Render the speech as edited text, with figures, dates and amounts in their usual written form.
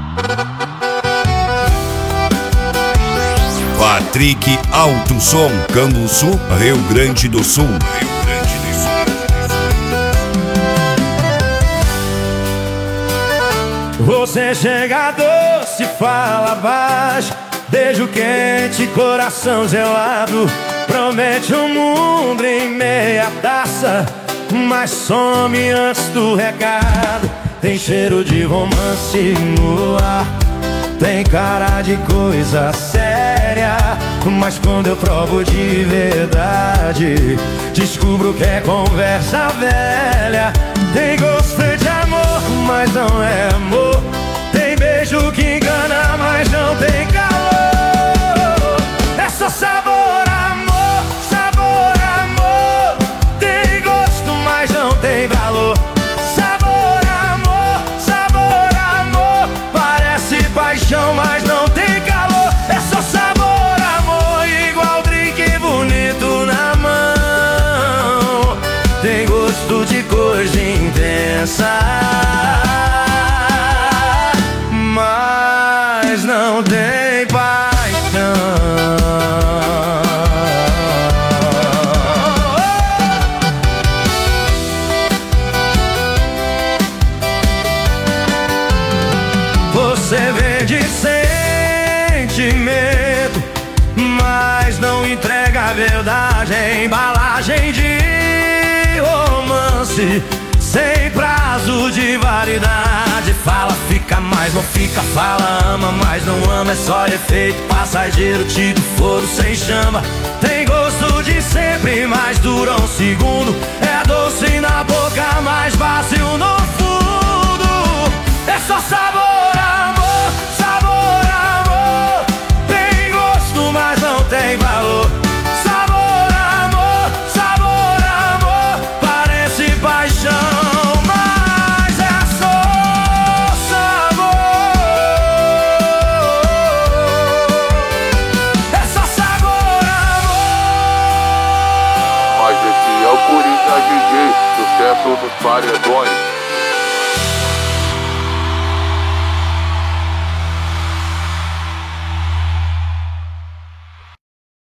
Patrick Alto Som, Canguçu, Rio Grande do Sul. Você chega doce, fala baixo, beijo quente, coração gelado. Promete um mundo em meia taça, mas some antes do recado. Tem cheiro de romance no ar, tem cara de coisa séria, mas quando eu provo de verdade, descubro que é conversa velha. Tem gosto de amor, mas não é amor. Tem beijo que engana, mas não tem calor. É só sabor, amor, sabor, amor. Tem gosto, mas não tem valor. Sabor, amor, sabor, amor. Parece paixão, mas não tem calor. É só sabor, amor, igual drink bonito na mão. Tem gosto de coisa intensa, mas não tem paixão. Você vende sentimento, mas não entrega a verdade. É embalagem de romance, sem prazo de validade. Fala, fica, mas não fica. Fala, ama, mas não ama. É só efeito passageiro, tipo fogo sem chama. Tem gosto de sempre, mas dura um segundo. É doce na boca, mas vazio no fundo. É só sabor, amor, sabor, amor. Tem gosto, mas não tem valor. Sabor, amor, sabor, amor. Parece paixão, mas é só sabor. É só sabor, amor. Mas esse é o Coringa DJ, sucesso dos paredões.